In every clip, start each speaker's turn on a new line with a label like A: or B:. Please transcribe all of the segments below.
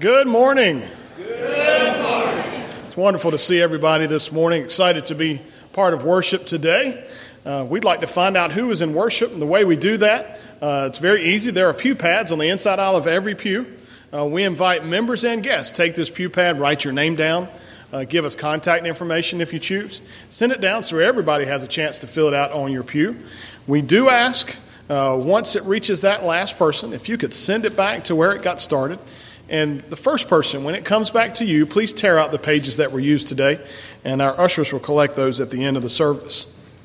A: Good morning.
B: Good morning.
A: It's wonderful to see everybody this morning. Excited to be part of worship today. We'd like to find out who is in worship, and the way we do that, it's very easy. There are pew pads on the inside aisle of every pew. We invite members and guests. Take this pew pad, write your name down, give us contact information if you choose. Send it down so everybody has a chance to fill it out on your pew. We do ask, once it reaches that last person, if you could send it back to where it got started. And the first person, when it comes back to you, please tear out the pages that were used today, and our ushers will collect those at the end of the service.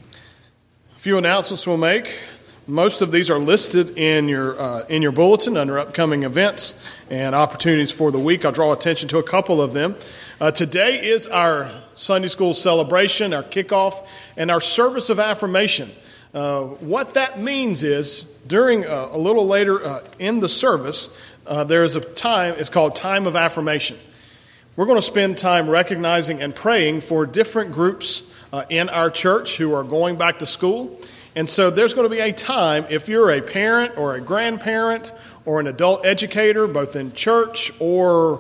A: A few announcements we'll make. Most of these are listed in your bulletin under upcoming events and opportunities for the week. I'll draw attention to a couple of them. Today is our Sunday school celebration, our kickoff, and our service of affirmation. What that means is during a little later in the service, there is a time, it's called Time of Affirmation. We're going to spend time recognizing and praying for different groups in our church who are going back to school. And so there's going to be a time, if you're a parent or a grandparent or an adult educator, both in church or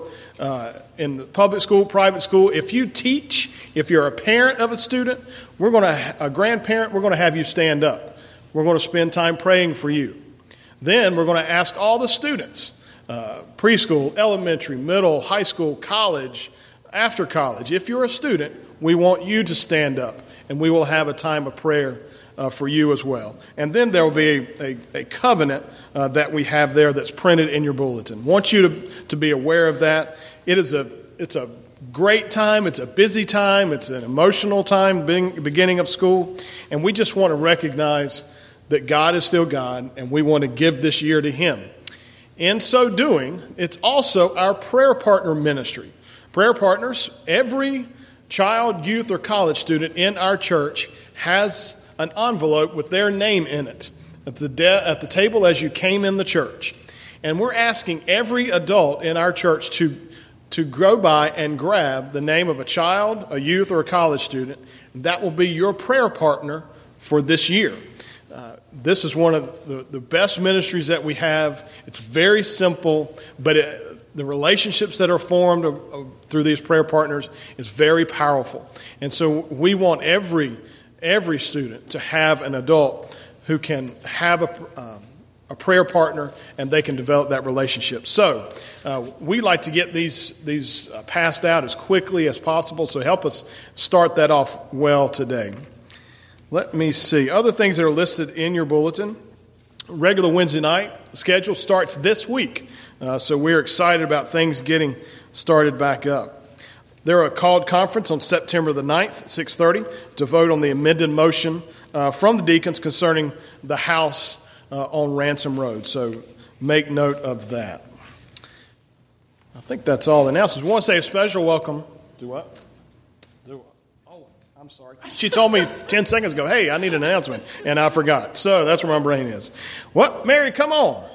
A: in the public school, private school, if you teach, if you're a parent of a student, a grandparent, we're going to have you stand up. We're going to spend time praying for you. Then we're going to ask all the students, preschool, elementary, middle, high school, college, after college. If you're a student, we want you to stand up, and we will have a time of prayer for you as well. And then there will be a covenant that we have there that's printed in your bulletin. Want you to be aware of that. It's a great time. It's a busy time. It's an emotional time, beginning of school. And we just want to recognize that God is still God, and we want to give this year to Him. In so doing, it's also our prayer partner ministry. Prayer partners, every child, youth, or college student in our church has an envelope with their name in it at the table as you came in the church. And we're asking every adult in our church to go by and grab the name of a child, a youth, or a college student. That will be your prayer partner for this year. This is one of the best ministries that we have. It's very simple, but the relationships that are formed through these prayer partners is very powerful. And so we want every student to have an adult who can have a prayer partner, and they can develop that relationship. So we like to get these passed out as quickly as possible, so help us start that off well today. Let me see. Other things that are listed in your bulletin. Regular Wednesday night schedule starts this week, so we're excited about things getting started back up. There are a called conference on September the 9th, 6:30, to vote on the amended motion from the deacons concerning the house on Ransom Road. So make note of that. I think that's all the announcements. We want to say a special welcome. Do what? Oh, I'm sorry. She told me 10 seconds ago, hey, I need an announcement, and I forgot. So that's where my brain is. What? Mary, come on.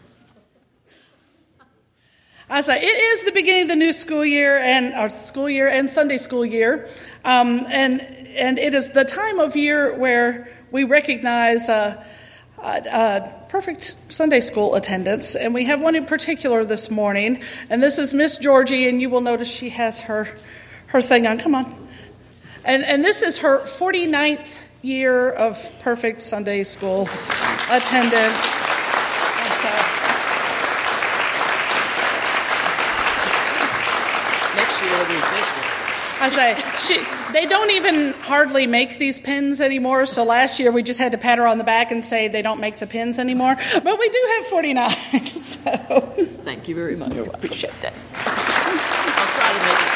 B: I say it is the beginning of the new school year and our school year and Sunday school year, and it is the time of year where we recognize perfect Sunday school attendance, and we have one in particular this morning, and this is Miss Georgie, and you will notice she has her thing on. Come on, and this is her 49th year of perfect Sunday school attendance. I say, they don't even hardly make these pins anymore, so last year we just had to pat her on the back and say they don't make the pins anymore. But we do have 49, so.
C: Thank you very much.
B: You're welcome.
C: Appreciate that. I'll try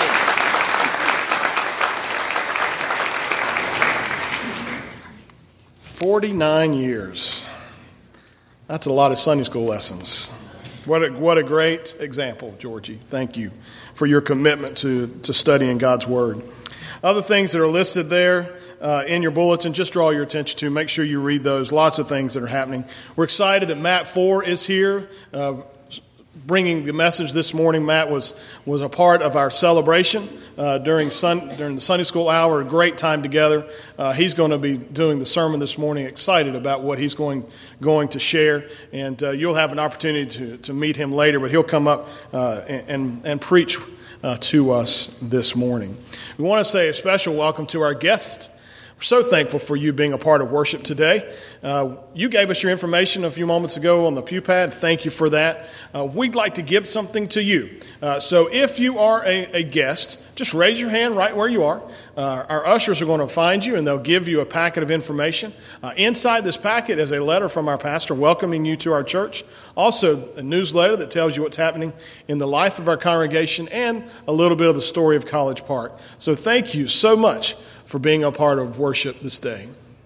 C: to make it fit.
A: 49 years. That's a lot of Sunday school lessons. What a great example, Georgie. Thank you for your commitment to studying God's Word. Other things that are listed there in your bulletin, just draw your attention to. Make sure you read those. Lots of things that are happening. We're excited that Matt 4 is here. bringing the message this morning. Matt was a part of our celebration during the Sunday school hour. A great time together. He's going to be doing the sermon this morning. Excited about what he's going to share, and you'll have an opportunity to meet him later. But he'll come up and preach to us this morning. We want to say a special welcome to our guests. We're so thankful for you being a part of worship today. You gave us your information a few moments ago on the pew pad. Thank you for that. We'd like to give something to you. So if you are a guest, just raise your hand right where you are. Our ushers are going to find you, and they'll give you a packet of information. Inside this packet is a letter from our pastor welcoming you to our church. Also, a newsletter that tells you what's happening in the life of our congregation and a little bit of the story of College Park. So thank you so much for being a part of worship this day.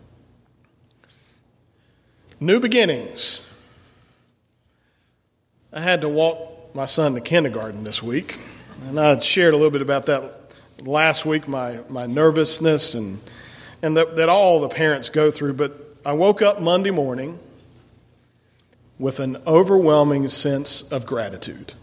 A: New beginnings. I had to walk my son to kindergarten this week, and I shared a little bit about that last week, my nervousness and that all the parents go through. But I woke up Monday morning with an overwhelming sense of gratitude.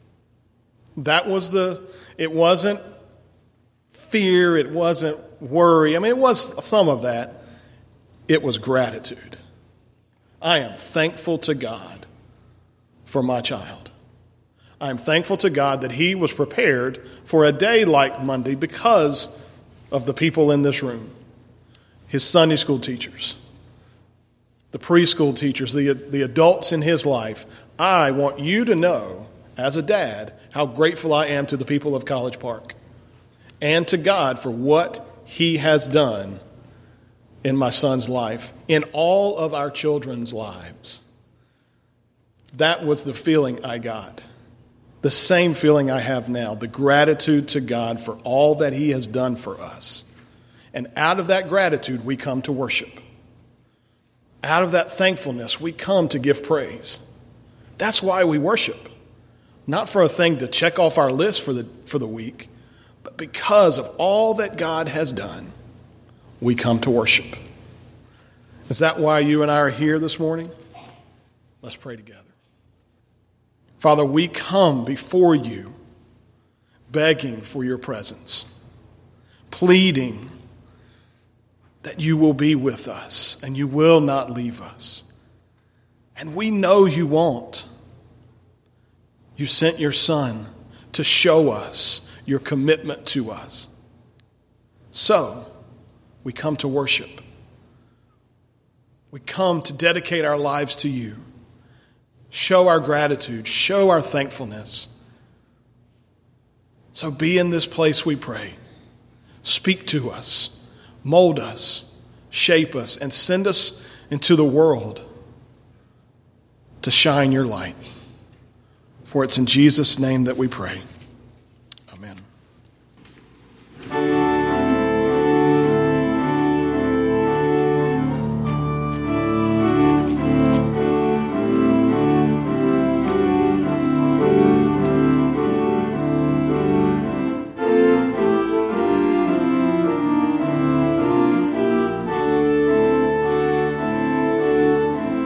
A: It wasn't fear, it wasn't worry. I mean, it was some of that. It was gratitude. I am thankful to God for my child. I am thankful to God that he was prepared for a day like Monday because of the people in this room. His Sunday school teachers, the preschool teachers, the adults in his life. I want you to know, as a dad, how grateful I am to the people of College Park and to God for what he has done in my son's life, in all of our children's lives. That was the feeling I got. The same feeling I have now, the gratitude to God for all that he has done for us. And out of that gratitude, we come to worship. Out of that thankfulness, we come to give praise. That's why we worship. Not for a thing to check off our list for the week, but because of all that God has done, we come to worship. Is that why you and I are here this morning? Let's pray together. Father, we come before you begging for your presence, pleading that you will be with us and you will not leave us. And we know you won't. You sent your Son to show us your commitment to us. So, we come to worship. We come to dedicate our lives to you. Show our gratitude. Show our thankfulness. So be in this place, we pray. Speak to us. Mold us. Shape us. And send us into the world to shine your light. For it's in Jesus' name that we pray. Amen.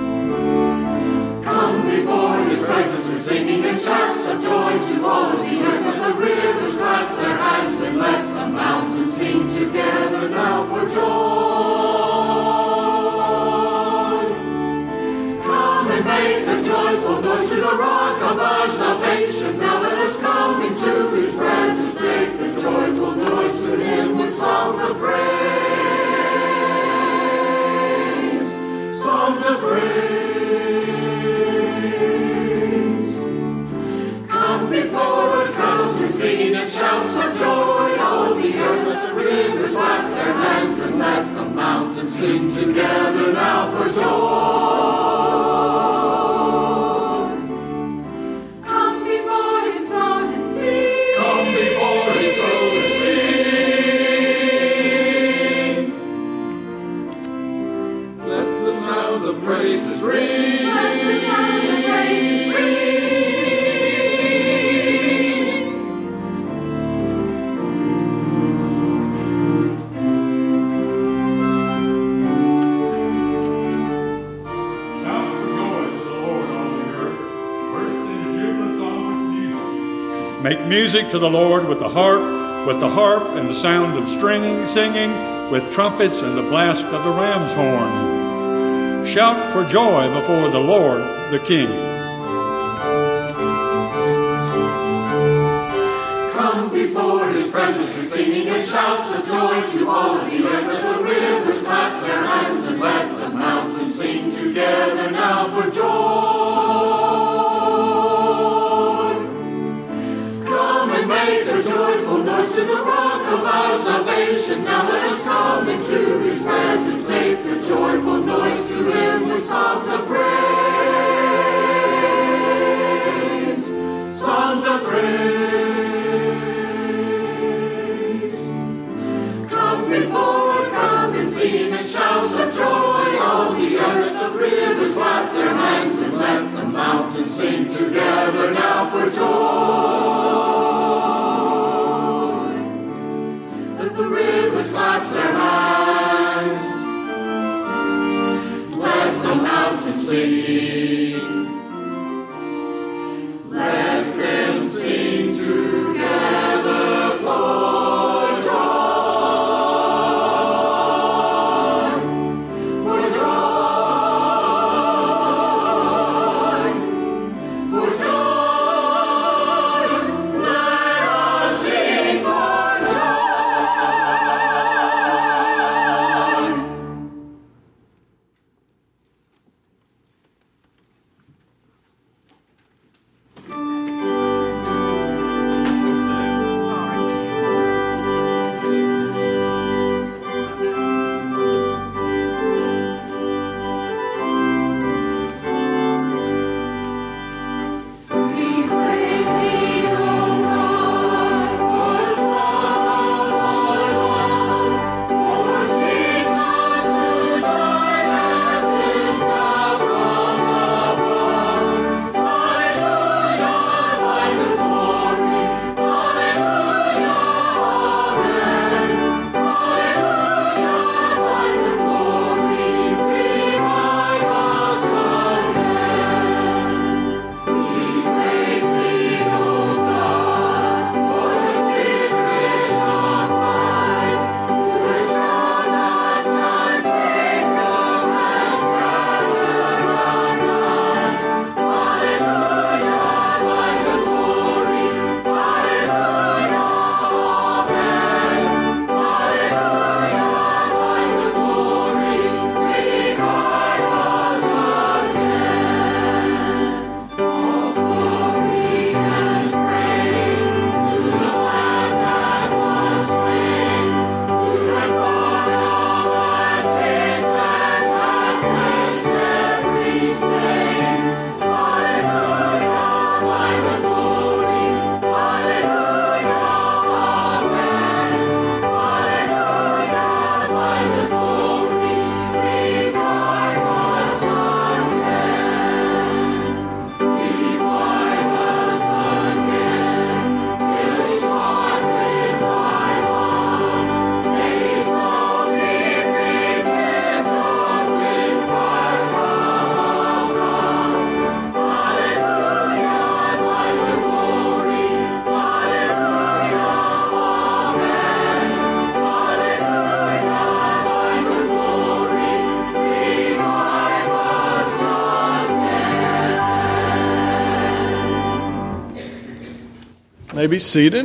D: Come before his presence with singing and shouts of joy to all of the earth. Make music to the Lord with the harp and the sound of stringing, singing, with trumpets and the blast of the ram's horn. Shout for joy before the Lord, the King.
E: Come before his presence with singing and shouts of joy to all of the earth. Let the rivers clap their hands and let the mountains sing together now for joy. Come and make a joyful noise to the rock of our salvation. Now let us come into his presence, make a joyful noise to him with songs of praise. Songs of praise. Come before, come and sing and shouts of joy. All the earth, the rivers clap their hands and let the mountains sing together now for joy. Let the rivers clap their hands. Let the mountains sing. Let them sing together for joy. For joy. For joy. Let us sing for joy. We praise thee, O God, for the song of our love. For Jesus who died and is now gone above. Hallelujah, thine is glory. Hallelujah, amen. Hallelujah, thine is glory. Revive us again. We praise thee, O God, for the Spirit of life, who has shown us God's kingdom and scattered our night. Hallelujah, thine the glory. Hallelujah, amen. Hallelujah, thine the glory. Revive us again. All glory and praise to the Lamb that was slain, who hath borne all our sins and hath cleansed every stain. Hallelujah, thine the glory. Hallelujah, amen. Hallelujah, thine the glory. Revive us again. Revive us again. Fill each heart with thy love. May his soul be rekindled with fire from above. Hallelujah, thine the glory. Hallelujah, amen. Hallelujah, thine the glory. Revive us again.
A: May be seated.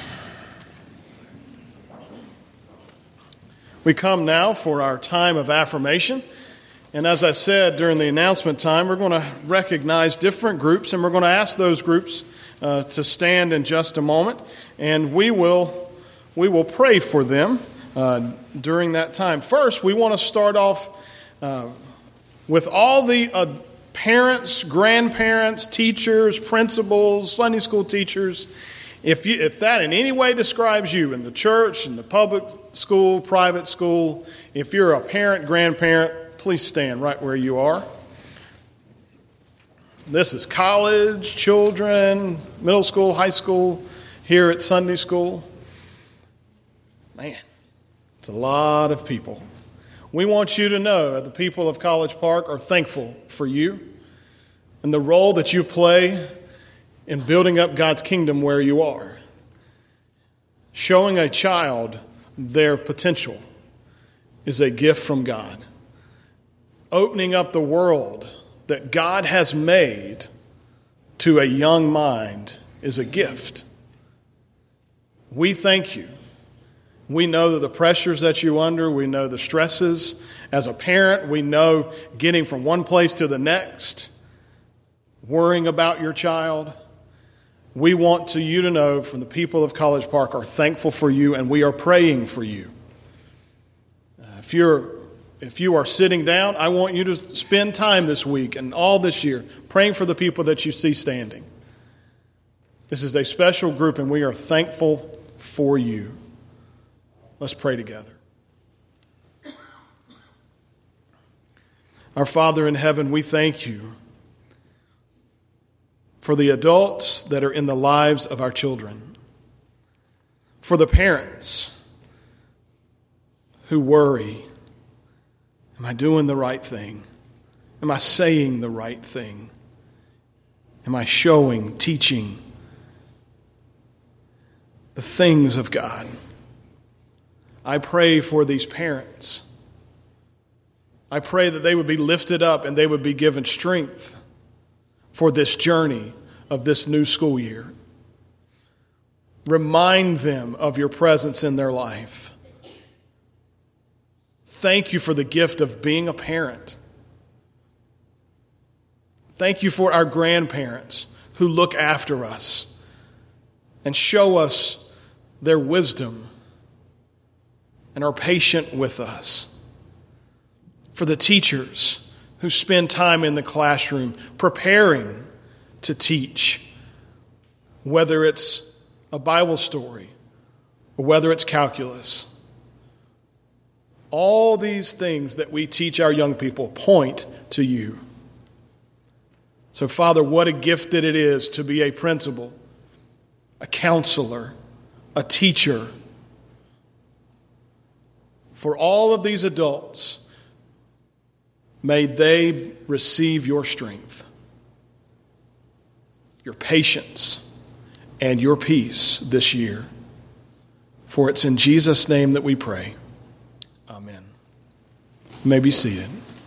A: We come now for our time of affirmation. And as I said during the announcement time, we're going to recognize different groups, and we're going to ask those groups to stand in just a moment. And we will pray for them during that time. First, we want to start off with all the parents, grandparents, teachers, principals, Sunday school teachers. If that in any way describes you in the church, in the public school, private school, if you're a parent, grandparent, please stand right where you are. This is college, children, middle school, high school, here at Sunday school. Man, it's a lot of people. We want you to know that the people of College Park are thankful for you and the role that you play in building up God's kingdom where you are. Showing a child their potential is a gift from God. Opening up the world that God has made to a young mind is a gift. We thank you. We know that the pressures that you're under, we know the stresses. As a parent, we know getting from one place to the next, worrying about your child. We want you to know from the people of College Park are thankful for you, and we are praying for you. If you are sitting down, I want you to spend time this week and all this year praying for the people that you see standing. This is a special group, and we are thankful for you. Let's pray together. Our Father in heaven, we thank you for the adults that are in the lives of our children, for the parents who worry. Am I doing the right thing? Am I saying the right thing? Am I showing, teaching the things of God? I pray for these parents. I pray that they would be lifted up and they would be given strength for this journey of this new school year. Remind them of your presence in their life. Thank you for the gift of being a parent. Thank you for our grandparents who look after us and show us their wisdom and are patient with us. For the teachers who spend time in the classroom preparing to teach, whether it's a Bible story or whether it's calculus. All these things that we teach our young people point to you. So, Father, what a gift that it is to be a principal, a counselor, a teacher. For all of these adults, may they receive your strength, your patience, and your peace this year. For it's in Jesus' name that we pray. Amen. You may be seated.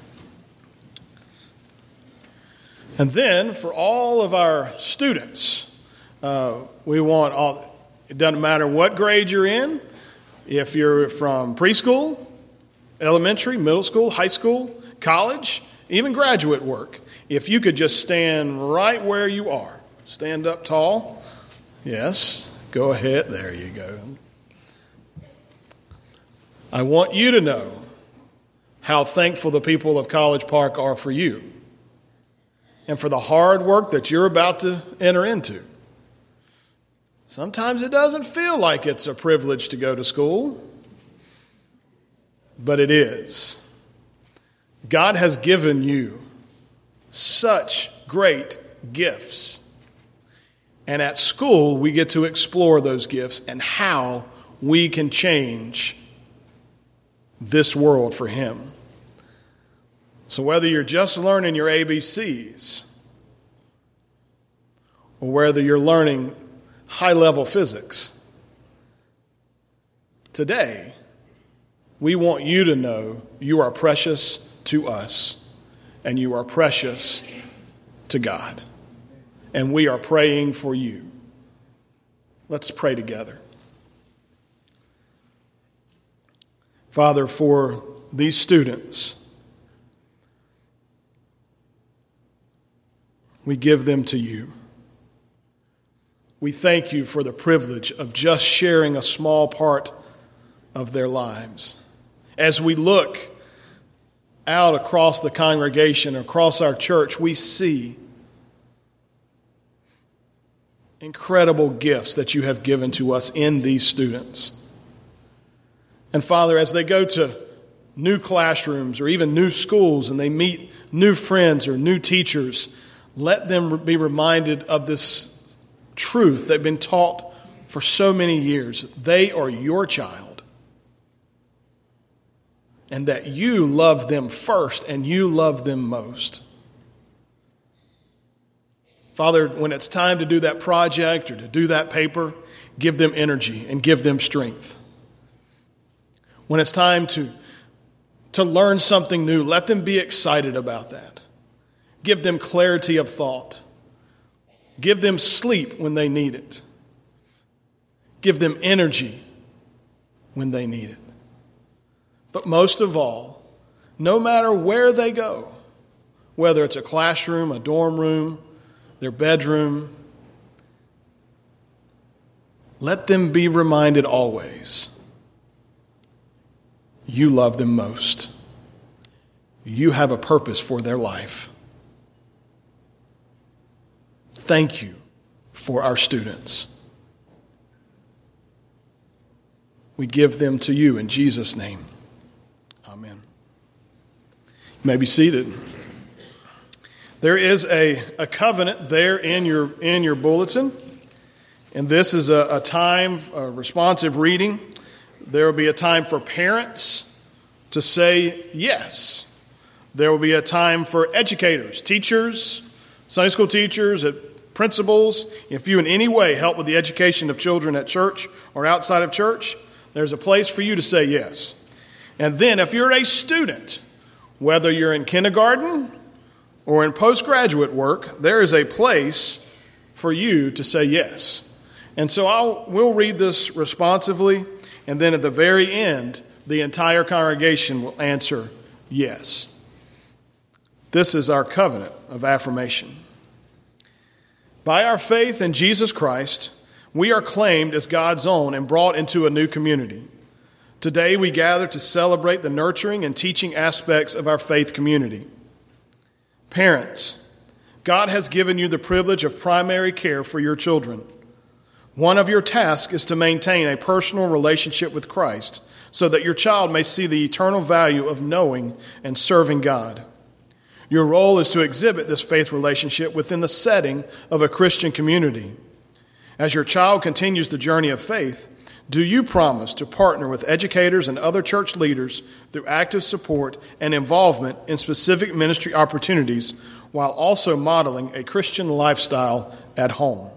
A: And then for all of our students, we want all, it doesn't matter what grade you're in, if you're from preschool, elementary, middle school, high school, college, even graduate work. If you could just stand right where you are. Stand up tall. Yes, go ahead. There you go. I want you to know how thankful the people of College Park are for you and for the hard work that you're about to enter into. Sometimes it doesn't feel like it's a privilege to go to school, but it is. God has given you such great gifts. And at school, we get to explore those gifts and how we can change this world for Him. So whether you're just learning your ABCs or whether you're learning high-level physics, today we want you to know you are precious to us and you are precious to God. And we are praying for you. Let's pray together. Father, for these students, we give them to you. We thank you for the privilege of just sharing a small part of their lives. As we look out across the congregation, across our church, we see incredible gifts that you have given to us in these students. And Father, as they go to new classrooms or even new schools and they meet new friends or new teachers, let them be reminded of this truth they've been taught for so many years. They are your child. And that you love them first and you love them most. Father, when it's time to do that project or to do that paper, give them energy and give them strength. When it's time to learn something new, let them be excited about that. Give them clarity of thought. Give them sleep when they need it. Give them energy when they need it. But most of all, no matter where they go, whether it's a classroom, a dorm room, their bedroom, let them be reminded always, you love them most. You have a purpose for their life. Thank you for our students. We give them to you in Jesus' name. Amen. You may be seated. There is a covenant there in your bulletin, and this is a time, a responsive reading. There will be a time for parents to say yes. There will be a time for educators, teachers, Sunday school teachers, principals. If you in any way help with the education of children at church or outside of church, there's a place for you to say yes. And then if you're a student, whether you're in kindergarten or in postgraduate work, there is a place for you to say yes. And so we'll read this responsively, and then at the very end, the entire congregation will answer yes. This is our covenant of affirmation. By our faith in Jesus Christ, we are claimed as God's own and brought into a new community. Today, we gather to celebrate the nurturing and teaching aspects of our faith community. Parents, God has given you the privilege of primary care for your children. One of your tasks is to maintain a personal relationship with Christ so that your child may see the eternal value of knowing and serving God. Your role is to exhibit this faith relationship within the setting of a Christian community. As your child continues the journey of faith, do you promise to partner with educators and other church leaders through active support and involvement in specific ministry opportunities while also modeling a Christian lifestyle at home?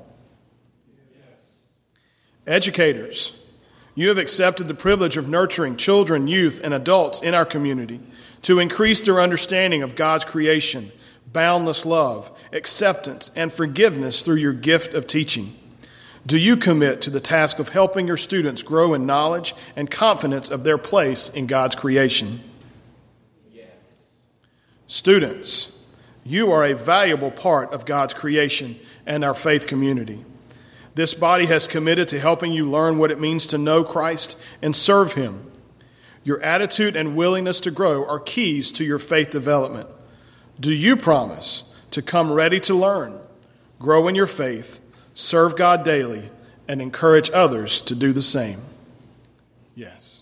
A: Educators, you have accepted the privilege of nurturing children, youth, and adults in our community to increase their understanding of God's creation, boundless love, acceptance, and forgiveness through your gift of teaching. Do you commit to the task of helping your students grow in knowledge and confidence of their place in God's creation? Yes. Students, you are a valuable part of God's creation and our faith community. This body has committed to helping you learn what it means to know Christ and serve Him. Your attitude and willingness to grow are keys to your faith development. Do you promise to come ready to learn, grow in your faith, serve God daily, and encourage others to do the same? Yes.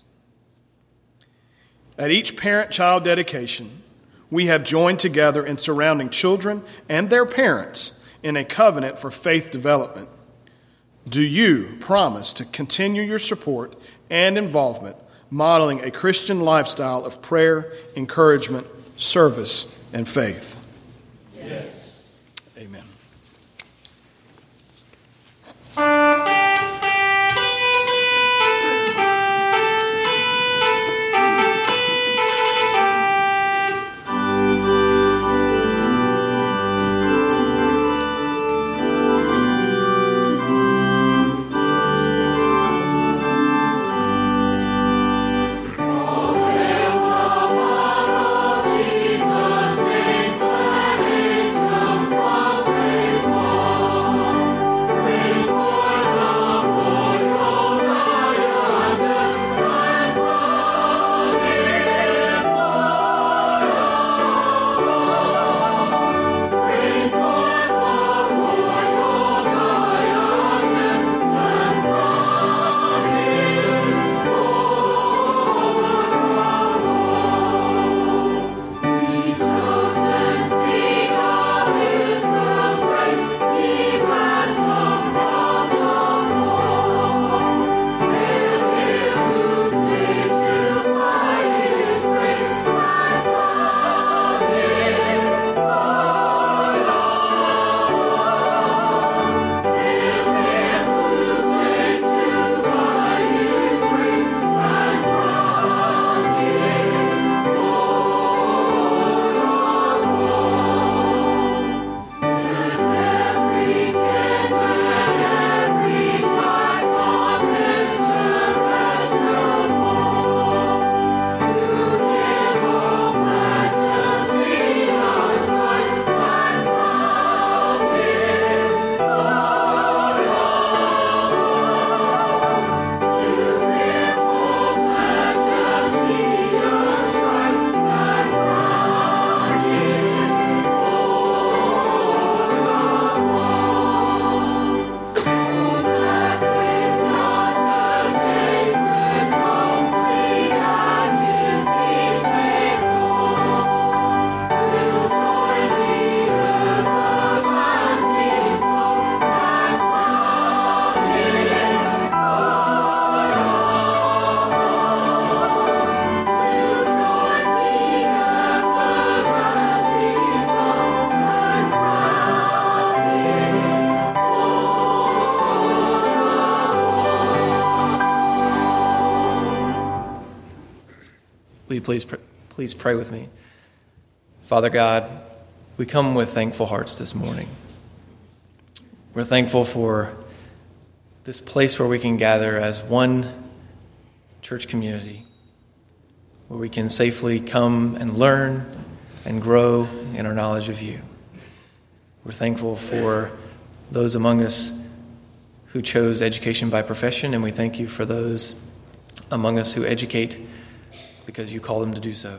A: At each parent-child dedication, we have joined together in surrounding children and their parents in a covenant for faith development. Do you promise to continue your support and involvement, modeling a Christian lifestyle of prayer, encouragement, service, and faith? Yes. Amen.
E: Jesus' name, let angels prostrate.
F: please pray with me? Father God, we come with thankful hearts this morning. We're thankful for this place where we can gather as one church community, where we can safely come and learn and grow in our knowledge of you. We're thankful for those among us who chose education by profession, and we thank you for those among us who educate because you call them to do so.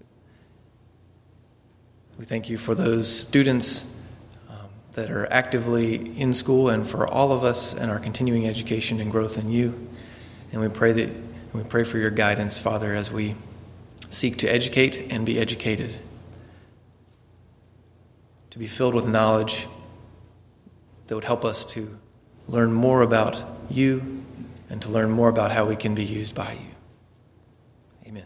F: We thank you for those students that are actively in school, and for all of us and our continuing education and growth in you. And we pray for your guidance, Father, as we seek to educate and be educated, to be filled with knowledge that would help us to learn more about you and to learn more about how we can be used by you. Amen.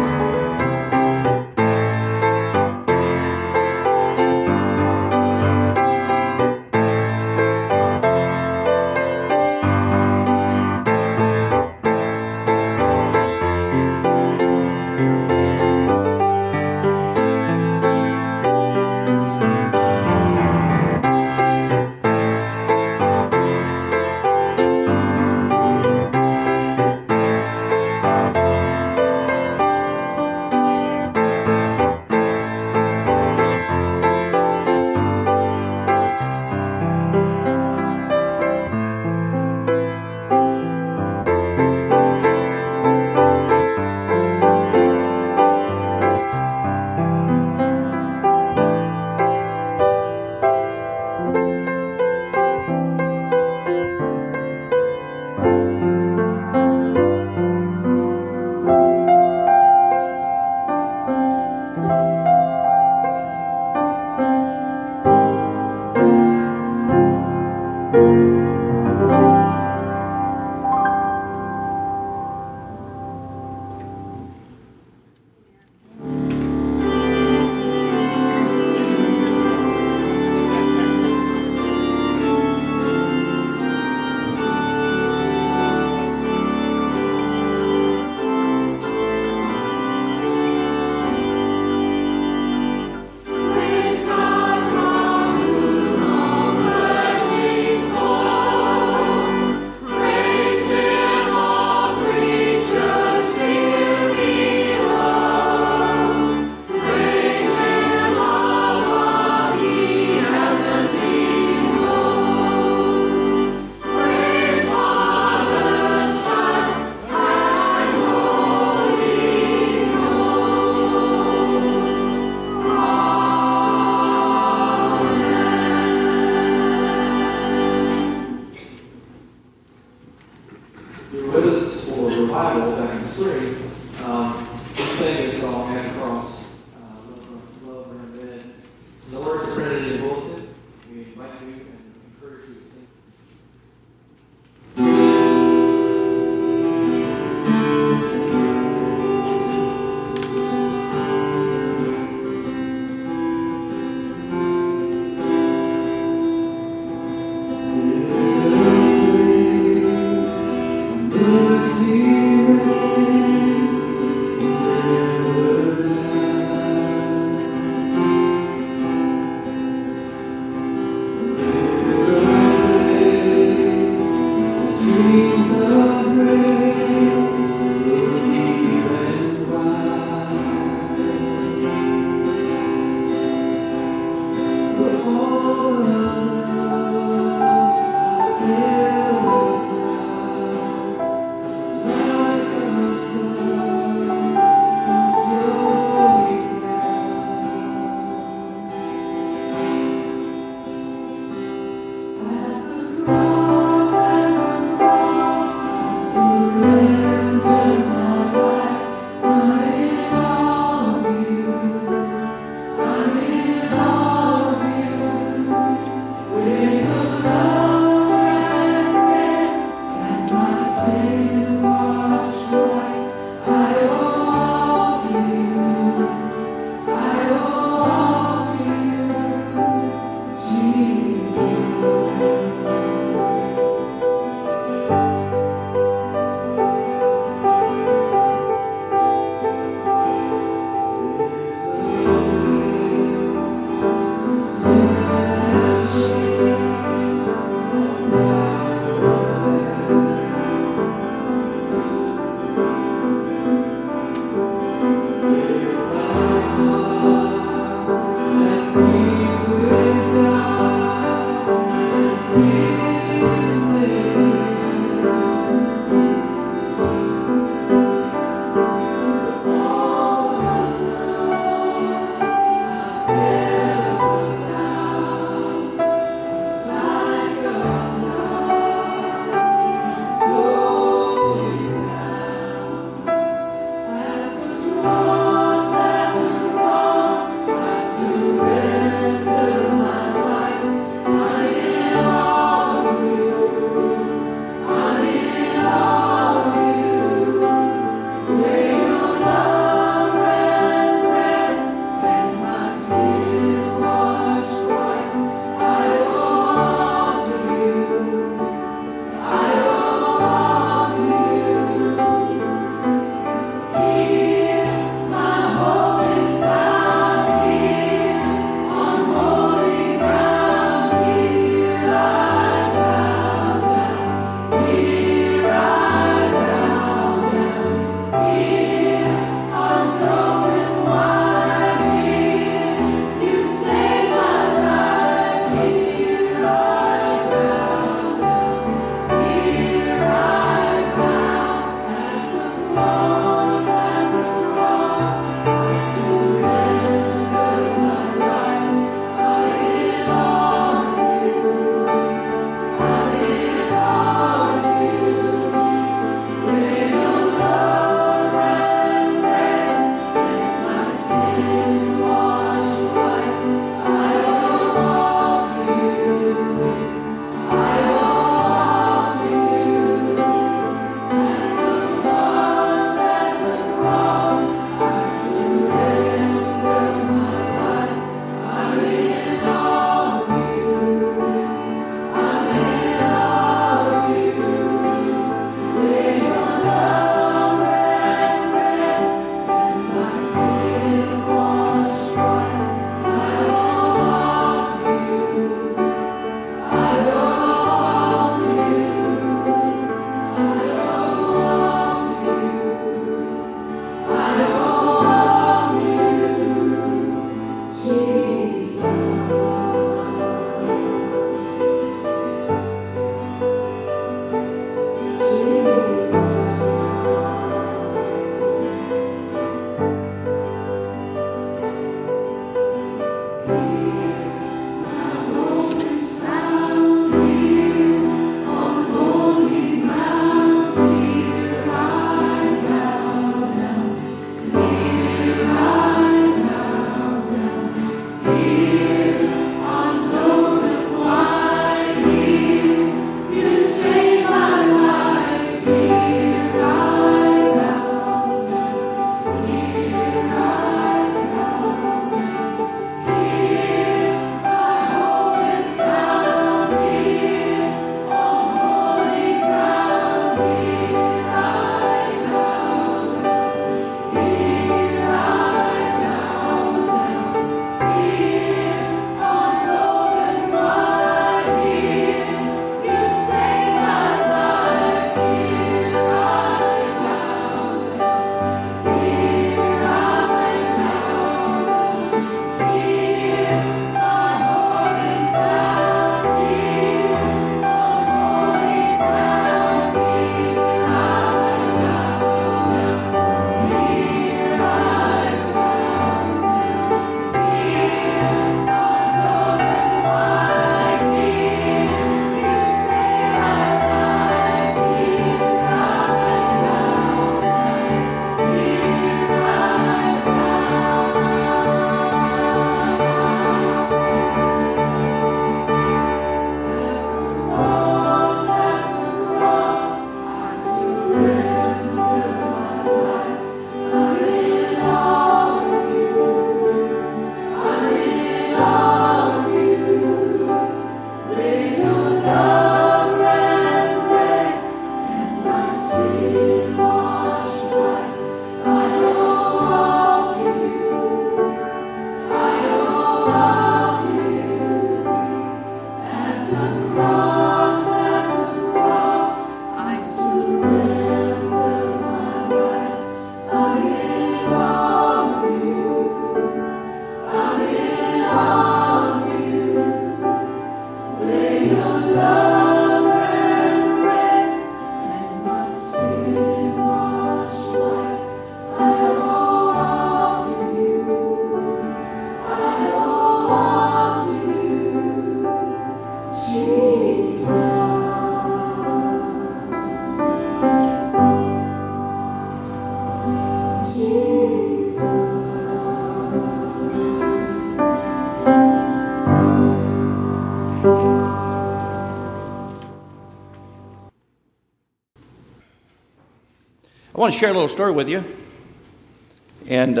G: I want to share a little story with you, and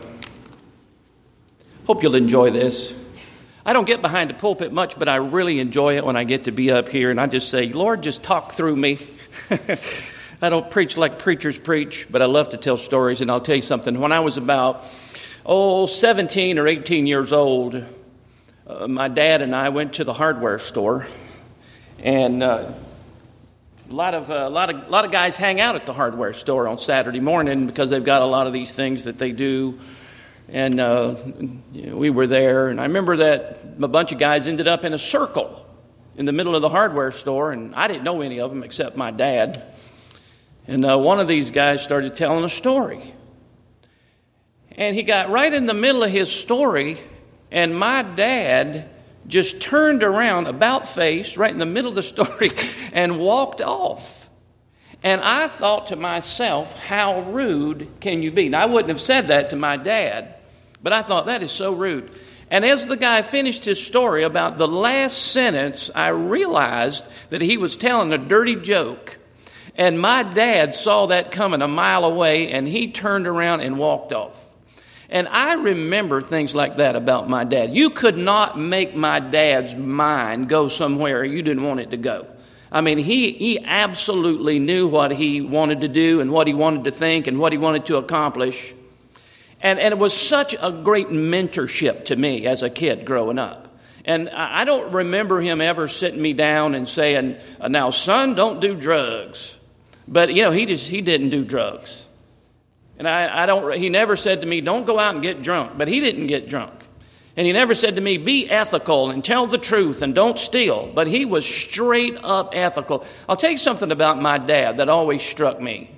G: hope you'll enjoy this. I don't get behind the pulpit much, but I really enjoy it when I get to be up here, and I just say, Lord, just talk through me. I don't preach like preachers preach, but I love to tell stories, and I'll tell you something. When I was about 17 or 18 years old, my dad and I went to the hardware store, and a lot of guys hang out at the hardware store on Saturday morning because they've got a lot of these things that they do. And we were there, and I remember that a bunch of guys ended up in a circle in the middle of the hardware store, and I didn't know any of them except my dad. And one of these guys started telling a story. And he got right in the middle of his story, and my dad just turned around, about face, right in the middle of the story, and walked off. And I thought to myself, how rude can you be? Now, I wouldn't have said that to my dad, but I thought, that is so rude. And as the guy finished his story, about the last sentence, I realized that he was telling a dirty joke. And my dad saw that coming a mile away, and he turned around and walked off. And I remember things like that about my dad. You could not make my dad's mind go somewhere you didn't want it to go. I mean, he absolutely knew what he wanted to do and what he wanted to think and what he wanted to accomplish. And it was such a great mentorship to me as a kid growing up. And I don't remember him ever sitting me down and saying, now, son, don't do drugs. But, he didn't do drugs. And he never said to me, don't go out and get drunk. But he didn't get drunk. And he never said to me, be ethical and tell the truth and don't steal. But he was straight up ethical. I'll tell you something about my dad that always struck me.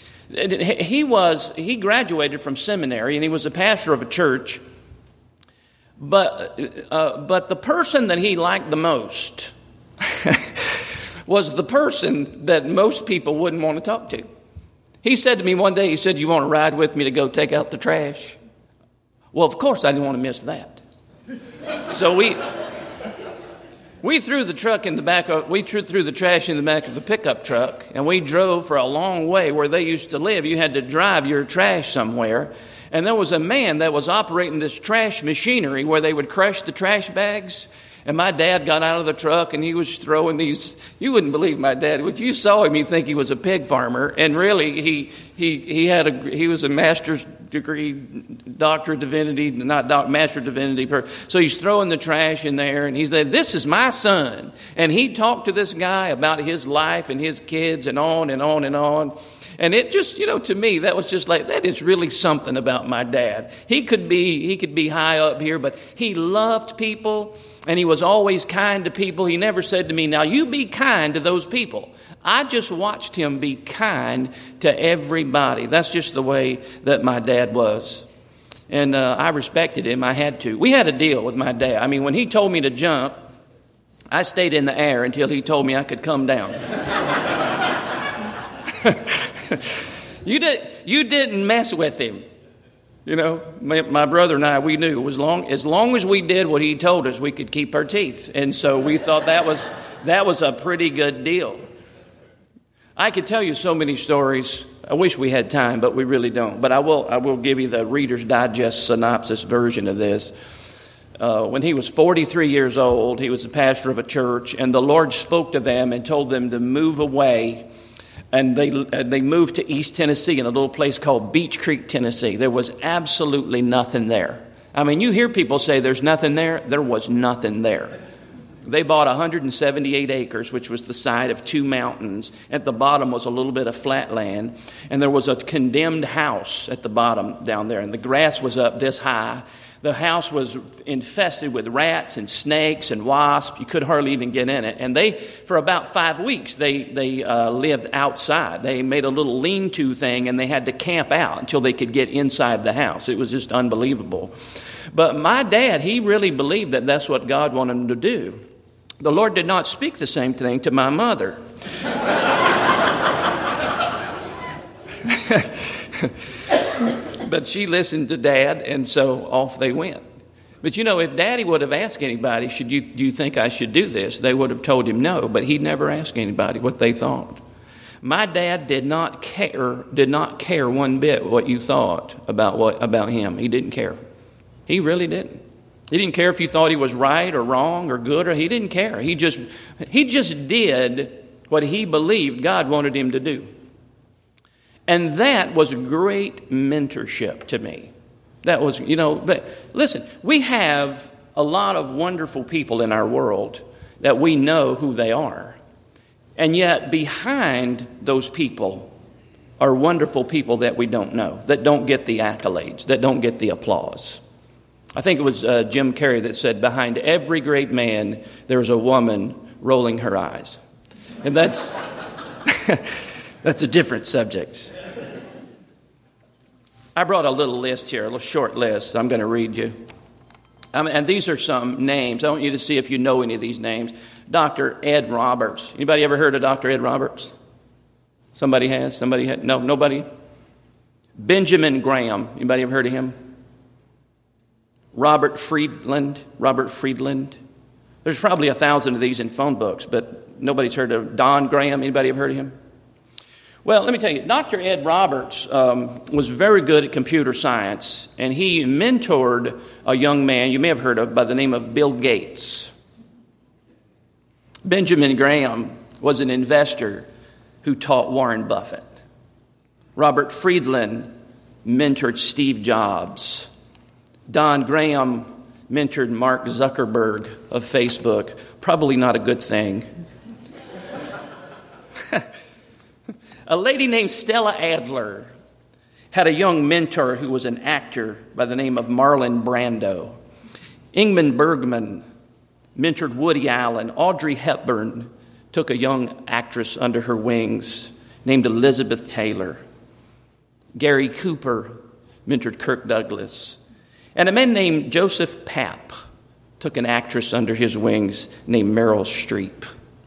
G: He graduated from seminary, and he was a pastor of a church. But the person that he liked the most was the person that most people wouldn't want to talk to. He said to me one day, he said, you want to ride with me to go take out the trash? Well, of course, I didn't want to miss that. So we threw the trash in the back of the pickup truck, and we drove for a long way where they used to live. You had to drive your trash somewhere. And there was a man that was operating this trash machinery where they would crush the trash bags. And my dad got out of the truck, and he was throwing these. You wouldn't believe my dad. If you saw him, you'd think he was a pig farmer. And really, he was a master's degree, doctor of divinity, master of divinity. So he's throwing the trash in there, and he said, "This is my son." And he talked to this guy about his life and his kids, and on and on and on. And it just, to me, that was just like, that is really something about my dad. He could be high up here, but he loved people, and he was always kind to people. He never said to me, now you be kind to those people. I just watched him be kind to everybody. That's just the way that my dad was. And I respected him. I had to. We had a deal with my dad. I mean, when he told me to jump, I stayed in the air until he told me I could come down. You didn't mess with him. My brother and I, we knew as long as we did what he told us, we could keep our teeth. And so we thought that was a pretty good deal. I could tell you so many stories. I wish we had time, but we really don't. But I will give you the Reader's Digest synopsis version of this. When he was 43 years old, he was the pastor of a church, and the Lord spoke to them and told them to move away. And they moved to East Tennessee in a little place called Beach Creek, Tennessee. There was absolutely nothing there. I mean, you hear people say there's nothing there. There was nothing there. They bought 178 acres, which was the side of two mountains. At the bottom was a little bit of flat land. And there was a condemned house at the bottom down there. And the grass was up this high. The house was infested with rats and snakes and wasps. You could hardly even get in it. And for about 5 weeks, they lived outside. They made a little lean-to thing, and they had to camp out until they could get inside the house. It was just unbelievable. But my dad, he really believed that that's what God wanted him to do. The Lord did not speak the same thing to my mother. But she listened to Dad, and so off they went. But if Daddy would have asked anybody, do you think I should do this? They would have told him no, but he never asked anybody what they thought. My dad did not care one bit what you thought about him. He didn't care. He really didn't. He didn't care if you thought he was right or wrong or good, or he didn't care. He just did what he believed God wanted him to do. And that was great mentorship to me. That was, listen, we have a lot of wonderful people in our world that we know who they are. And yet behind those people are wonderful people that we don't know, that don't get the accolades, that don't get the applause. I think it was Jim Carrey that said, behind every great man, there's a woman rolling her eyes. And that's a different subject. I brought a little list here, a little short list I'm going to read you. And these are some names. I want you to see if you know any of these names. Dr. Ed Roberts. Anybody ever heard of Dr. Ed Roberts? Somebody has? No, nobody? Benjamin Graham. Anybody ever heard of him? Robert Friedland. There's probably 1,000 of these in phone books, but nobody's heard of Don Graham. Anybody ever heard of him? Well, let me tell you, Dr. Ed Roberts was very good at computer science, and he mentored a young man you may have heard of by the name of Bill Gates. Benjamin Graham was an investor who taught Warren Buffett. Robert Friedland mentored Steve Jobs. Don Graham mentored Mark Zuckerberg of Facebook. Probably not a good thing. A lady named Stella Adler had a young mentor who was an actor by the name of Marlon Brando. Ingmar Bergman mentored Woody Allen. Audrey Hepburn took a young actress under her wings named Elizabeth Taylor. Gary Cooper mentored Kirk Douglas. And a man named Joseph Papp took an actress under his wings named Meryl Streep.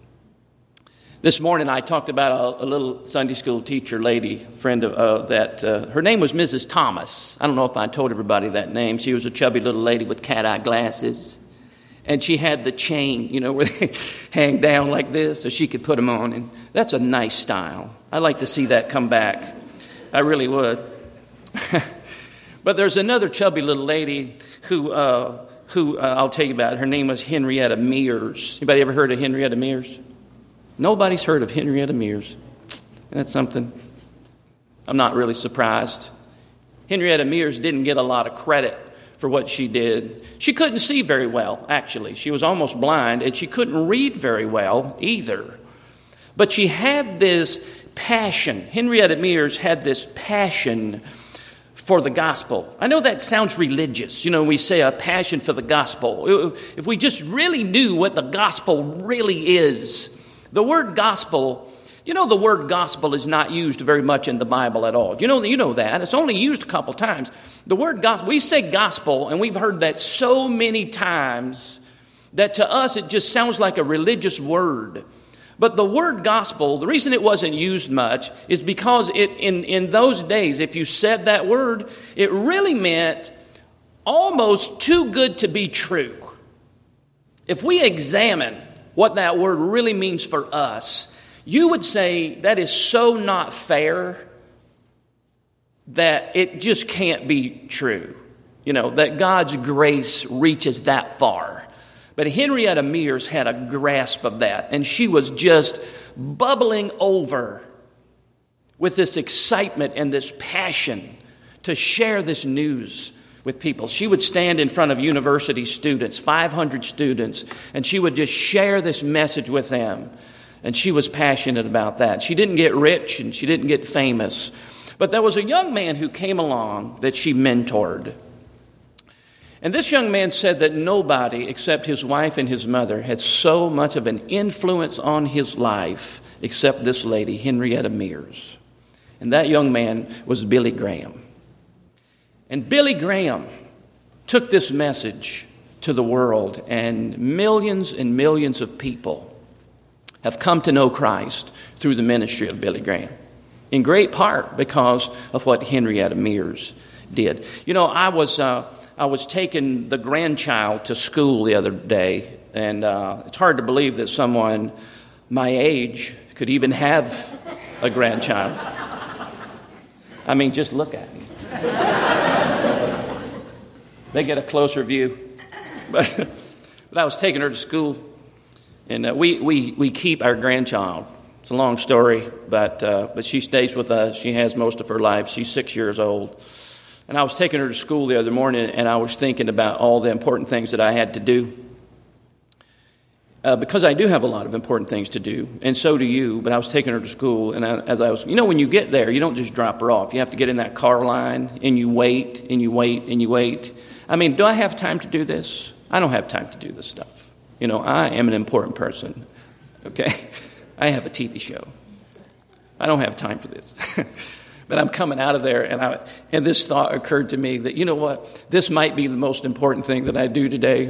G: This morning I talked about a little Sunday school teacher lady, friend of her name was Mrs. Thomas. I don't know if I told everybody that name. She was a chubby little lady with cat-eye glasses. And she had the chain, where they hang down like this so she could put them on. And that's a nice style. I'd like to see that come back. I really would. But there's another chubby little lady who I'll tell you about. Her name was Henrietta Mears. Anybody ever heard of Henrietta Mears? Nobody's heard of Henrietta Mears. That's something. I'm not really surprised. Henrietta Mears didn't get a lot of credit for what she did. She couldn't see very well, actually. She was almost blind, and she couldn't read very well either. But she had this passion. Henrietta Mears had this passion for the gospel. I know that sounds religious. We say a passion for the gospel. If we just really knew what the gospel really is. The word gospel, the word gospel is not used very much in the Bible at all. You know that. It's only used a couple times. The word gospel, we say gospel, and we've heard that so many times that to us it just sounds like a religious word. But the word gospel, the reason it wasn't used much is because in those days, if you said that word, it really meant almost too good to be true. If we examine what that word really means for us, you would say that is so not fair that it just can't be true. That God's grace reaches that far. But Henrietta Mears had a grasp of that, and she was just bubbling over with this excitement and this passion to share this news with people. She would stand in front of university students, 500 students, and she would just share this message with them. And she was passionate about that. She didn't get rich and she didn't get famous. But there was a young man who came along that she mentored. And this young man said that nobody except his wife and his mother had so much of an influence on his life except this lady, Henrietta Mears. And that young man was Billy Graham. And Billy Graham took this message to the world, and millions of people have come to know Christ through the ministry of Billy Graham, in great part because of what Henrietta Mears did. I was taking the grandchild to school the other day, and it's hard to believe that someone my age could even have a grandchild. I mean, just look at me. They get a closer view. But I was taking her to school, and we keep our grandchild. It's a long story, but she stays with us. She has most of her life. She's 6 years old. And I was taking her to school the other morning, and I was thinking about all the important things that I had to do. Because I do have a lot of important things to do, and so do you. But I was taking her to school, and as I was, when you get there, you don't just drop her off. You have to get in that car line, and you wait, and you wait, and you wait. I mean, do I have time to do this? I don't have time to do this stuff. I am an important person, okay? I have a TV show. I don't have time for this. But I'm coming out of there, and this thought occurred to me that, you know what? This might be the most important thing that I do today.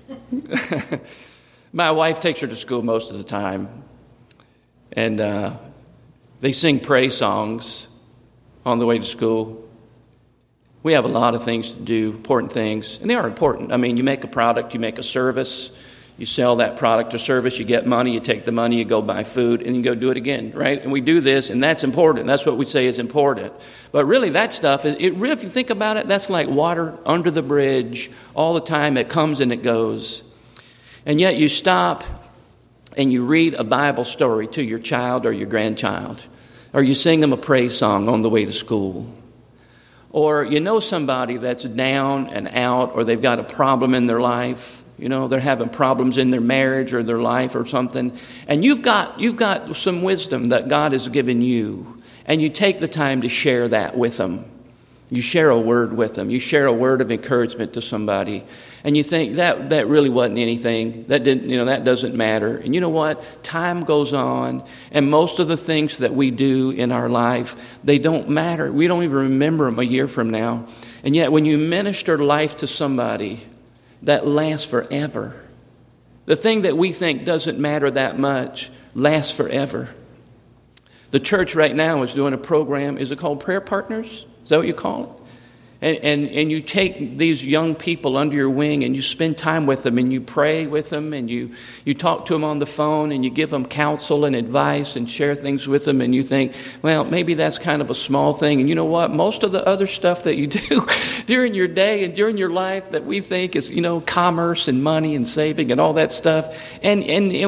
G: My wife takes her to school most of the time, and they sing praise songs on the way to school. We have a lot of things to do, important things, and they are important. I mean, you make a product, you make a service, you sell that product or service, you get money, you take the money, you go buy food, and you go do it again, right? And we do this, and that's important. That's what we say is important. But really, that stuff, if you think about it, that's like water under the bridge all the time. It comes and it goes. And yet you stop and you read a Bible story to your child or your grandchild, or you sing them a praise song on the way to school. Or somebody that's down and out, or they've got a problem in their life. They're having problems in their marriage or their life or something. And you've got some wisdom that God has given you. And you take the time to share that with them. You share a word with them. You share a word of encouragement to somebody. And you think that really wasn't anything. That didn't, that doesn't matter. And you know what? Time goes on, and most of the things that we do in our life, they don't matter. We don't even remember them a year from now. And yet when you minister life to somebody, that lasts forever. The thing that we think doesn't matter that much lasts forever. The church right now is doing a program. Is it called Prayer Partners? Is that what you call it? And you take these young people under your wing and you spend time with them and you pray with them and you talk to them on the phone and you give them counsel and advice and share things with them, and you think, well, maybe that's kind of a small thing. And you know what? Most of the other stuff that you do during your day and during your life that we think is, commerce and money and saving and all that stuff, and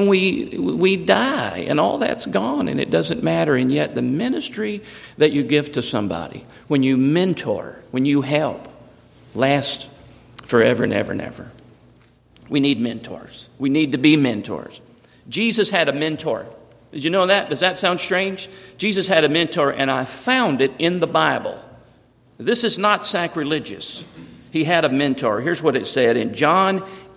G: we die and all that's gone and it doesn't matter. And yet the ministry that you give to somebody, when you mentor, when you help, lasts forever and ever and ever. We need mentors. We need to be mentors. Jesus had a mentor. Did you know that? Does that sound strange? Jesus had a mentor, and I found it in the Bible. This is not sacrilegious. He had a mentor. Here's what it said in John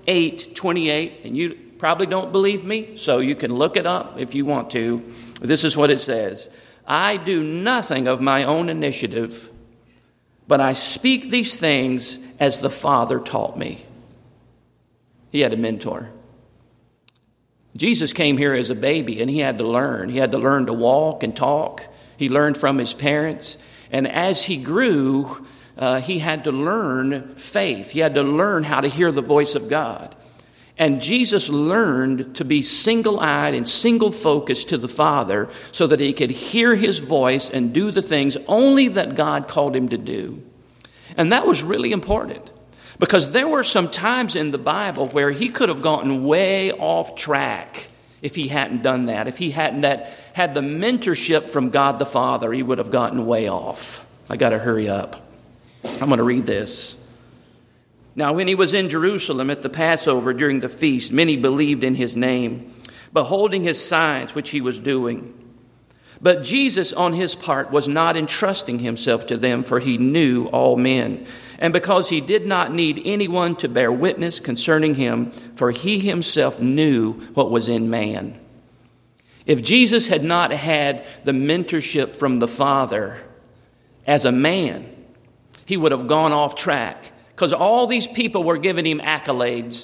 G: 8:28, and you probably don't believe me, so you can look it up if you want to. This is what it says. I do nothing of my own initiative, but I speak these things as the Father taught me. He had a mentor. Jesus came here as a baby, and he had to learn. He had to learn to walk and talk. He learned from his parents. And as he grew, he had to learn faith. He had to learn how to hear the voice of God. And Jesus learned to be single-eyed and single-focused to the Father so that he could hear his voice and do the things only that God called him to do. And that was really important, because there were some times in the Bible where he could have gotten way off track if he hadn't done that. If he hadn't had the mentorship from God the Father, he would have gotten way off. I got to hurry up. I'm going to read this. Now, when he was in Jerusalem at the Passover during the feast, many believed in his name, beholding his signs which he was doing. But Jesus, on his part, was not entrusting himself to them, for he knew all men. And because he did not need anyone to bear witness concerning him, for he himself knew what was in man. If Jesus had not had the mentorship from the Father as a man, he would have gone off track. Because all these people were giving him accolades.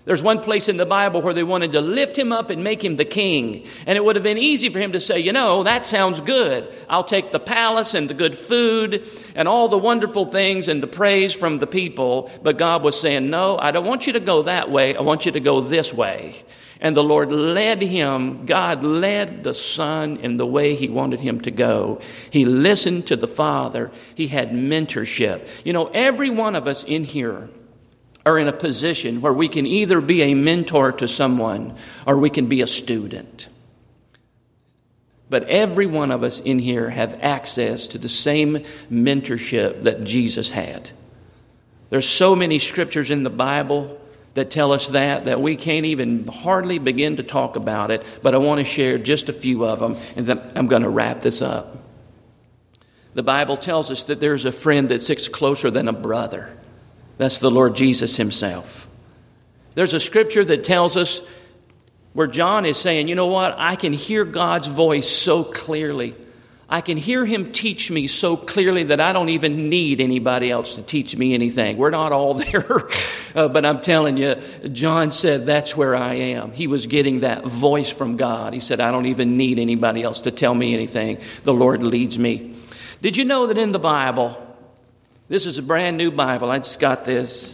G: There's one place in the Bible where they wanted to lift him up and make him the king. And it would have been easy for him to say, that sounds good. I'll take the palace and the good food and all the wonderful things and the praise from the people. But God was saying, no, I don't want you to go that way. I want you to go this way. And the Lord led him. God led the Son in the way he wanted him to go. He listened to the Father. He had mentorship. Every one of us in here are in a position where we can either be a mentor to someone or we can be a student. But every one of us in here have access to the same mentorship that Jesus had. There's so many scriptures in the Bible that tell us that we can't even hardly begin to talk about it. But I want to share just a few of them, and then I'm going to wrap this up. The Bible tells us that there's a friend that sticks closer than a brother. That's the Lord Jesus himself. There's a scripture that tells us where John is saying, I can hear God's voice so clearly. I can hear him teach me so clearly that I don't even need anybody else to teach me anything. We're not all there, but I'm telling you, John said that's where I am. He was getting that voice from God. He said, I don't even need anybody else to tell me anything. The Lord leads me. Did you know that in the Bible, this is a brand new Bible. I just got this.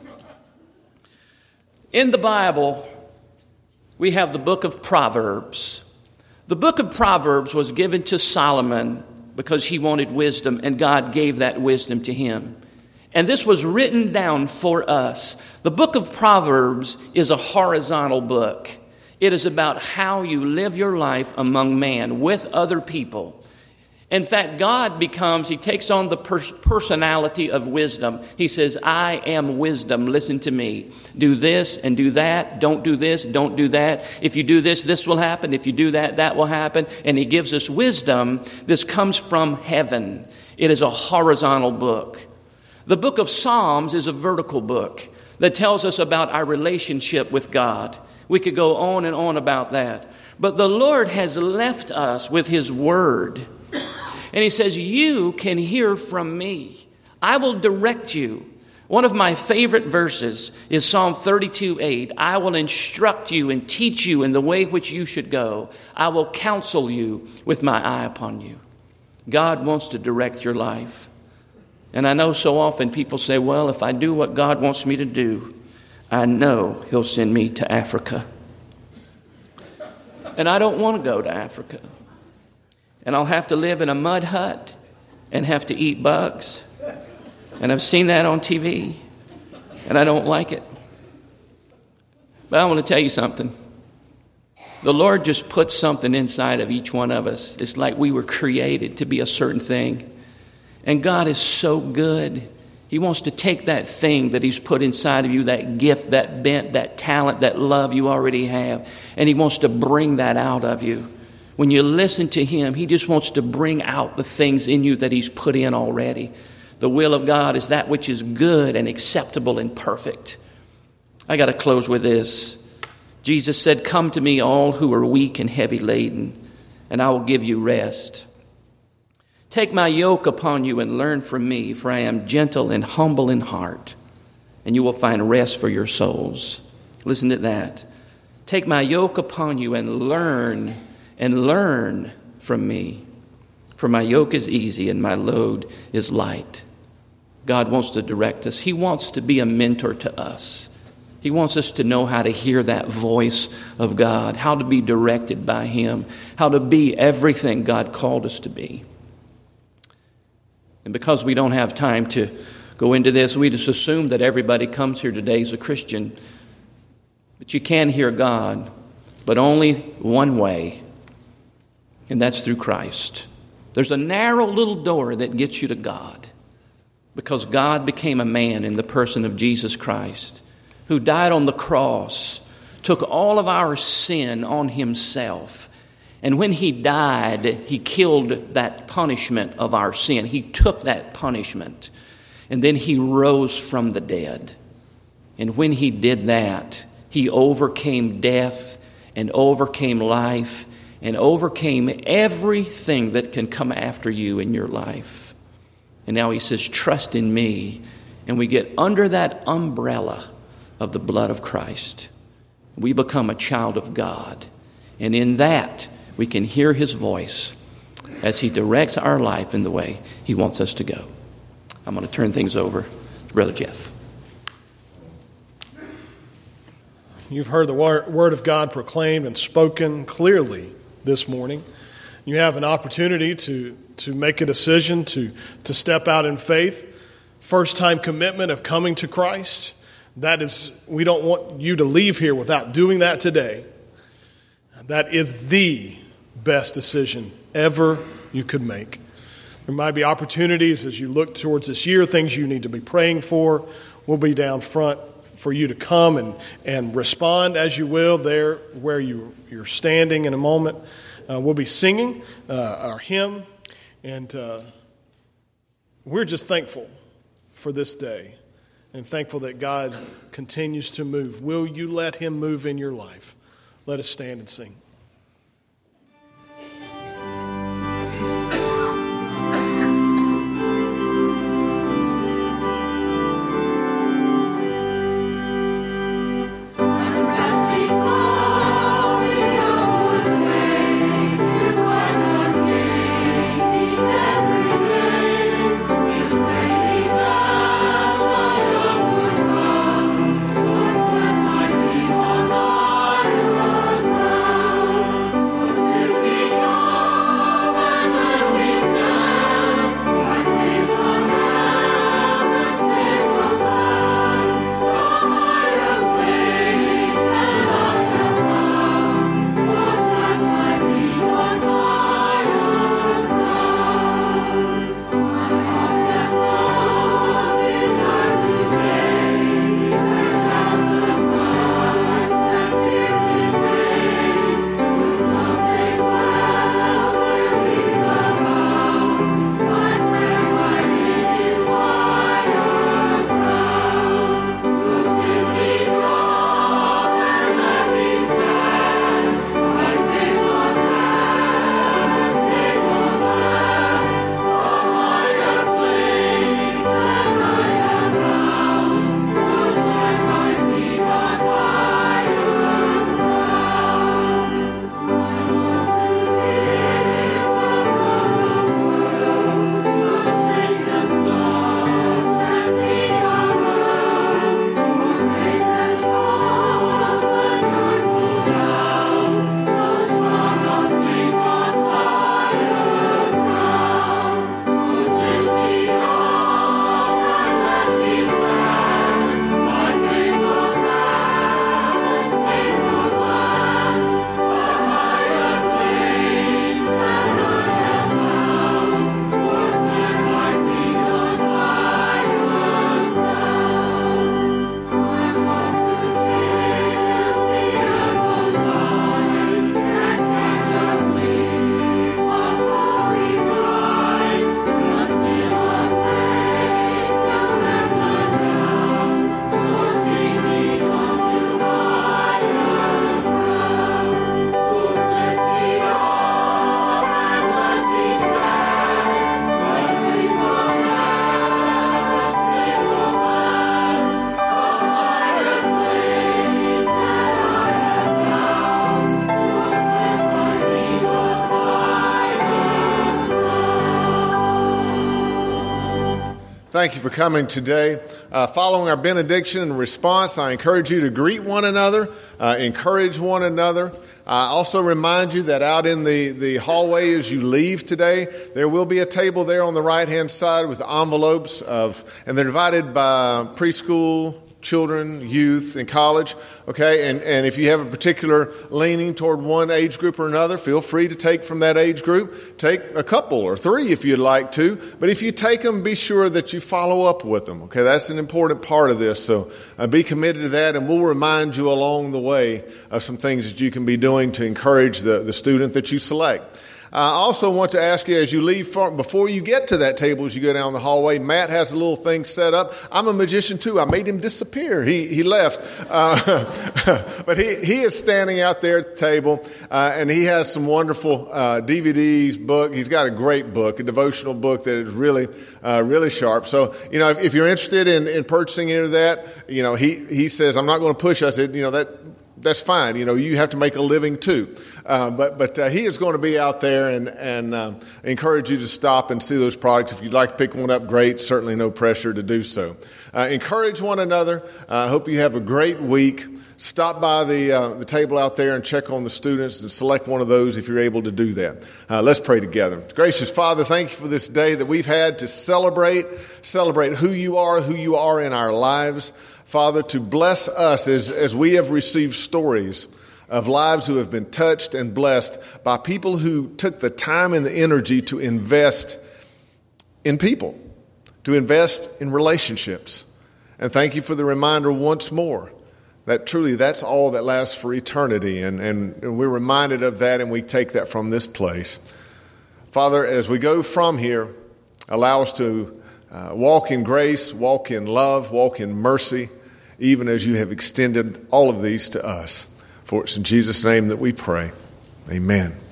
G: In the Bible, we have the book of Proverbs. The book of Proverbs was given to Solomon because he wanted wisdom, and God gave that wisdom to him. And this was written down for us. The book of Proverbs is a horizontal book. It is about how you live your life among man with other people. In fact, God he takes on the personality of wisdom. He says, I am wisdom. Listen to me. Do this and do that. Don't do this. Don't do that. If you do this, this will happen. If you do that, that will happen. And he gives us wisdom. This comes from heaven. It is a horizontal book. The book of Psalms is a vertical book that tells us about our relationship with God. We could go on and on about that. But the Lord has left us with his word. And he says, you can hear from me. I will direct you. One of my favorite verses is Psalm 32:8. I will instruct you and teach you in the way which you should go. I will counsel you with my eye upon you. God wants to direct your life. And I know so often people say, well, if I do what God wants me to do, I know he'll send me to Africa. And I don't want to go to Africa. And I'll have to live in a mud hut and have to eat bugs. And I've seen that on TV, and I don't like it. But I want to tell you something. The Lord just put something inside of each one of us. It's like we were created to be a certain thing. And God is so good. He wants to take that thing that he's put inside of you, that gift, that bent, that talent, that love you already have, and he wants to bring that out of you. When you listen to him, he just wants to bring out the things in you that he's put in already. The will of God is that which is good and acceptable and perfect. I got to close with this. Jesus said, come to me all who are weak and heavy laden, and I will give you rest. Take my yoke upon you and learn from me, for I am gentle and humble in heart, and you will find rest for your souls. Listen to that. Take my yoke upon you and learn from me, for my yoke is easy and my load is light. God wants to direct us. He wants to be a mentor to us. He wants us to know how to hear that voice of God, how to be directed by him, how to be everything God called us to be. And because we don't have time to go into this, we just assume that everybody comes here today as a Christian. But you can hear God, but only one way. And that's through Christ. There's a narrow little door that gets you to God, because God became a man in the person of Jesus Christ, who died on the cross, took all of our sin on himself. And when he died, he killed that punishment of our sin. He took that punishment. And then he rose from the dead. And when he did that, he overcame death and overcame life and overcame everything that can come after you in your life. And now he says, trust in me. And we get under that umbrella of the blood of Christ. We become a child of God. And in that, we can hear his voice as he directs our life in the way he wants us to go. I'm going to turn things over to Brother Jeff.
A: You've heard the word of God proclaimed and spoken clearly this morning. You have an opportunity to make a decision, to step out in faith. First-time commitment of coming to Christ. That is, we don't want you to leave here without doing that today. That is the best decision ever you could make. There might be opportunities as you look towards this year, things you need to be praying for. We'll be down front for you to come and respond as you will there where you're standing in a moment. We'll be singing our hymn, and we're just thankful for this day and thankful that God continues to move. Will you let him move in your life? Let us stand and sing.
H: Thank you for coming today. Following our benediction and response, I encourage you to greet one another, encourage one another. I also remind you that out in the hallway as you leave today, there will be a table there on the right-hand side with envelopes and they're divided by preschool, children, youth, and college, okay? And if you have a particular leaning toward one age group or another, feel free to take from that age group. Take a couple or three if you'd like to. But if you take them, be sure that you follow up with them, okay? That's an important part of this. So be committed to that, and we'll remind you along the way of some things that you can be doing to encourage the student that you select. I also want to ask you, as you leave, before you get to that table, as you go down the hallway, Matt has a little thing set up. I'm a magician too. I made him disappear. He left. But he is standing out there at the table, and he has some wonderful DVDs, book. He's got a great book, a devotional book that is really, really sharp. So, if you're interested in purchasing any of that, he says, I'm not going to push. I said, that's fine. You have to make a living too. But he is going to be out there and encourage you to stop and see those products. If you'd like to pick one up, great. Certainly no pressure to do so. Encourage one another. I hope you have a great week. Stop by the table out there and check on the students and select one of those if you're able to do that. Let's pray together. Gracious Father, thank you for this day that we've had to celebrate who you are in our lives. Father, to bless us as we have received stories of lives who have been touched and blessed by people who took the time and the energy to invest in people, to invest in relationships. And thank you for the reminder once more that truly that's all that lasts for eternity. And we're reminded of that, and we take that from this place. Father, as we go from here, allow us to walk in grace, walk in love, walk in mercy, even as you have extended all of these to us. For it's in Jesus' name that we pray. Amen.